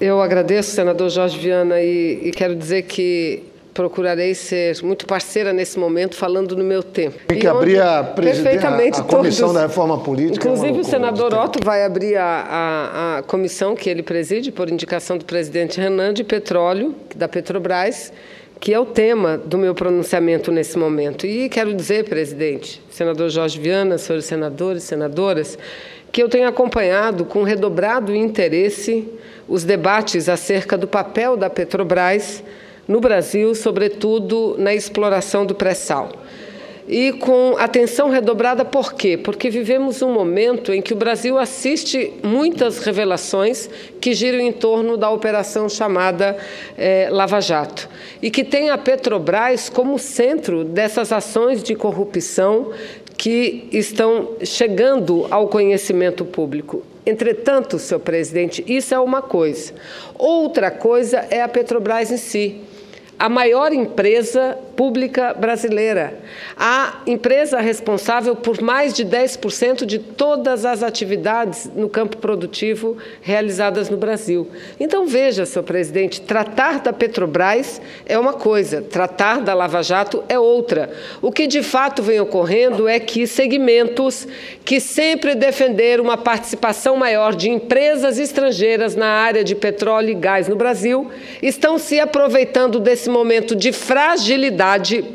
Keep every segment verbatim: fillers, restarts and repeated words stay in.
Eu agradeço, senador Jorge Viana, e, e quero dizer que procurarei ser muito parceira nesse momento, falando no meu tempo. Tem que abrir a, presidente, a, a comissão todos, da reforma política. Inclusive, o senador Otto vai abrir a, a, a comissão que ele preside, por indicação do presidente Renan, de petróleo, da Petrobras, que é o tema do meu pronunciamento nesse momento. E quero dizer, presidente, senador Jorge Viana, senhores senadores e senadoras, que eu tenho acompanhado com redobrado interesse os debates acerca do papel da Petrobras no Brasil, sobretudo na exploração do pré-sal. E com atenção redobrada, por quê? Porque vivemos um momento em que o Brasil assiste muitas revelações que giram em torno da operação chamada eh, Lava Jato, e que tem a Petrobras como centro dessas ações de corrupção que estão chegando ao conhecimento público. Entretanto, senhor presidente, isso é uma coisa. Outra coisa é a Petrobras em si, a maior empresa pública brasileira, a empresa responsável por mais de dez por cento de todas as atividades no campo produtivo realizadas no Brasil. Então, veja, senhor presidente, tratar da Petrobras é uma coisa, tratar da Lava Jato é outra. O que, de fato, vem ocorrendo é que segmentos que sempre defenderam uma participação maior de empresas estrangeiras na área de petróleo e gás no Brasil estão se aproveitando desse momento de fragilidade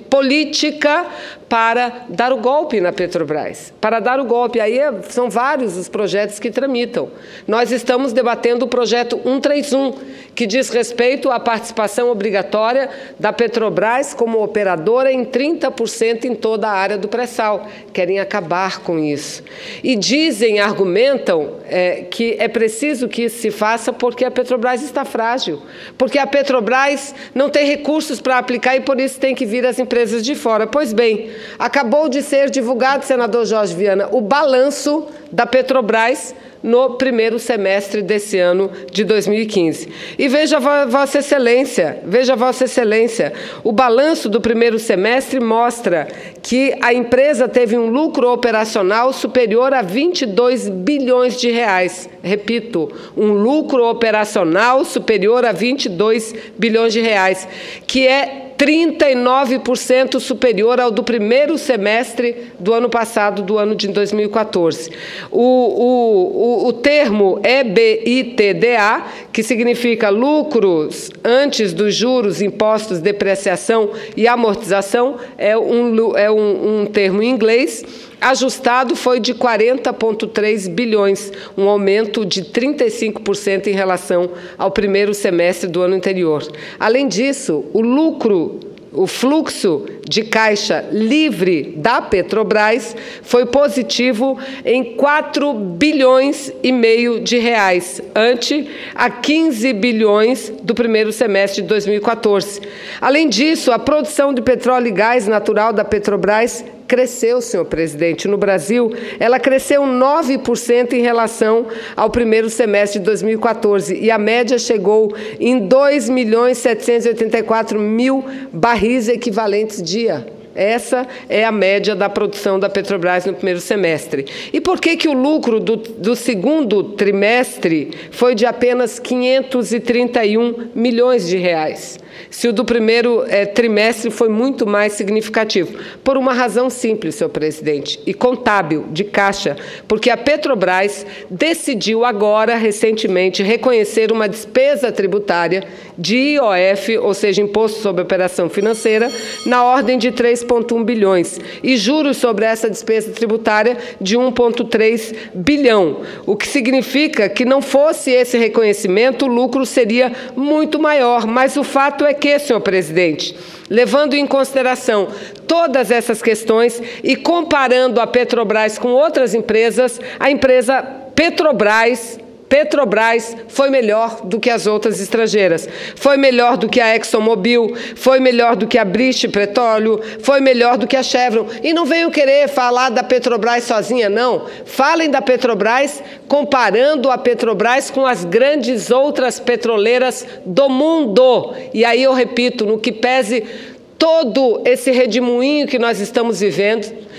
política para dar o golpe na Petrobras, para dar o golpe. Aí são vários os projetos que tramitam. Nós estamos debatendo o projeto cento e trinta e um, que diz respeito à participação obrigatória da Petrobras como operadora em trinta por cento em toda a área do pré-sal. Querem acabar com isso. E dizem, argumentam, é, que é preciso que isso se faça porque a Petrobras está frágil, porque a Petrobras não tem recursos para aplicar e por isso tem que vir as empresas de fora. Pois bem, acabou de ser divulgado, senador Jorge Viana, o balanço da Petrobras no primeiro semestre desse ano de dois mil e quinze. E veja, Vossa Excelência, veja, Vossa Excelência, o balanço do primeiro semestre mostra que a empresa teve um lucro operacional superior a vinte e dois bilhões de reais. Repito, um lucro operacional superior a vinte e dois bilhões de reais, que é trinta e nove por cento superior ao do primeiro semestre do ano passado, do ano de dois mil e quatorze. O, o, o, o termo E B I T D A, que significa lucros antes dos juros, impostos, depreciação e amortização, é um, é um, um termo em inglês, ajustado foi de quarenta vírgula três bilhões, um aumento de trinta e cinco por cento em relação ao primeiro semestre do ano anterior. Além disso, o lucro, o fluxo de caixa livre da Petrobras foi positivo em quatro bilhões e meio de reais, ante a quinze bilhões do primeiro semestre de dois mil e quatorze. Além disso, a produção de petróleo e gás natural da Petrobras cresceu, senhor presidente. No Brasil, ela cresceu nove por cento em relação ao primeiro semestre de dois mil e quatorze e a média chegou em dois milhões setecentos e oitenta e quatro mil barris equivalentes dia. Essa é a média da produção da Petrobras no primeiro semestre. E por que que o lucro do, do segundo trimestre foi de apenas quinhentos e trinta e um milhões de reais? Se o do primeiro é, trimestre foi muito mais significativo? Por uma razão simples, senhor presidente, e contábil, de caixa, porque a Petrobras decidiu agora, recentemente, reconhecer uma despesa tributária de I O F, ou seja, Imposto sobre Operação Financeira, na ordem de três vírgula um bilhões, e juros sobre essa despesa tributária de um vírgula três bilhão, o que significa que não fosse esse reconhecimento, o lucro seria muito maior, mas o fato é que, senhor presidente, levando em consideração todas essas questões e comparando a Petrobras com outras empresas, a empresa Petrobras Petrobras foi melhor do que as outras estrangeiras, foi melhor do que a ExxonMobil, foi melhor do que a British Petróleo, foi melhor do que a Chevron. E não venham querer falar da Petrobras sozinha, não. Falem da Petrobras comparando a Petrobras com as grandes outras petroleiras do mundo. E aí eu repito, no que pese todo esse redemoinho que nós estamos vivendo,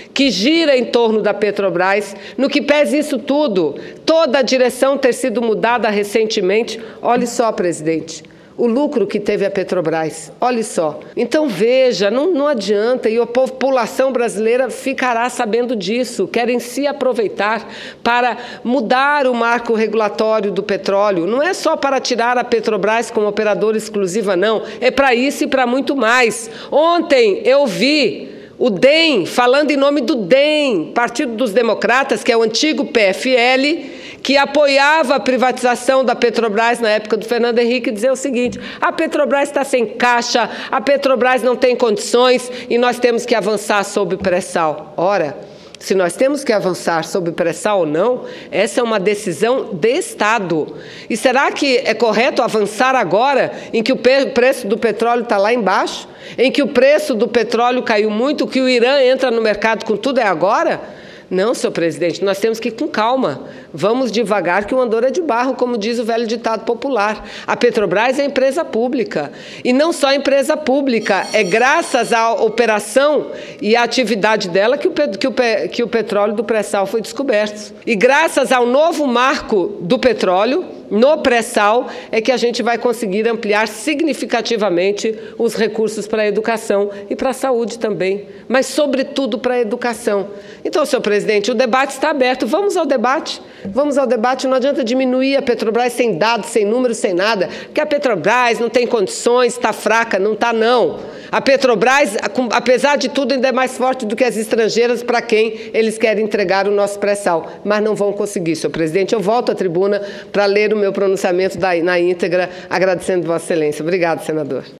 que gira em torno da Petrobras, no que pese isso tudo, toda a direção ter sido mudada recentemente. Olhe só, presidente, o lucro que teve a Petrobras, olhe só. Então, veja, não, não adianta, e a população brasileira ficará sabendo disso, querem se aproveitar para mudar o marco regulatório do petróleo. Não é só para tirar a Petrobras como operadora exclusiva, não, é para isso e para muito mais. Ontem eu vi o D E M, falando em nome do D E M, Partido dos Democratas, que é o antigo P F L, que apoiava a privatização da Petrobras na época do Fernando Henrique, dizer o seguinte: a Petrobras está sem caixa, a Petrobras não tem condições e nós temos que avançar sobre o pré-sal. Ora, se nós temos que avançar sobre pré-sal ou não, essa é uma decisão de Estado. E será que é correto avançar agora, em que o preço do petróleo está lá embaixo, em que o preço do petróleo caiu muito, que o Irã entra no mercado com tudo, é agora? Não, senhor presidente, nós temos que ir com calma. Vamos devagar, que o andor é de barro, como diz o velho ditado popular. A Petrobras é empresa pública. E não só empresa pública, é graças à operação e à atividade dela que o, que o, que o petróleo do pré-sal foi descoberto. E graças ao novo marco do petróleo, no pré-sal, é que a gente vai conseguir ampliar significativamente os recursos para a educação e para a saúde também, mas, sobretudo, para a educação. Então, senhor presidente, o debate está aberto. Vamos ao debate. Vamos ao debate. Não adianta diminuir a Petrobras sem dados, sem números, sem nada, porque a Petrobras não tem condições, está fraca. Não está, não. A Petrobras, apesar de tudo, ainda é mais forte do que as estrangeiras para quem eles querem entregar o nosso pré-sal. Mas não vão conseguir, senhor presidente. Eu volto à tribuna para ler o meu pronunciamento na íntegra, agradecendo Vossa Excelência. Obrigado, senador.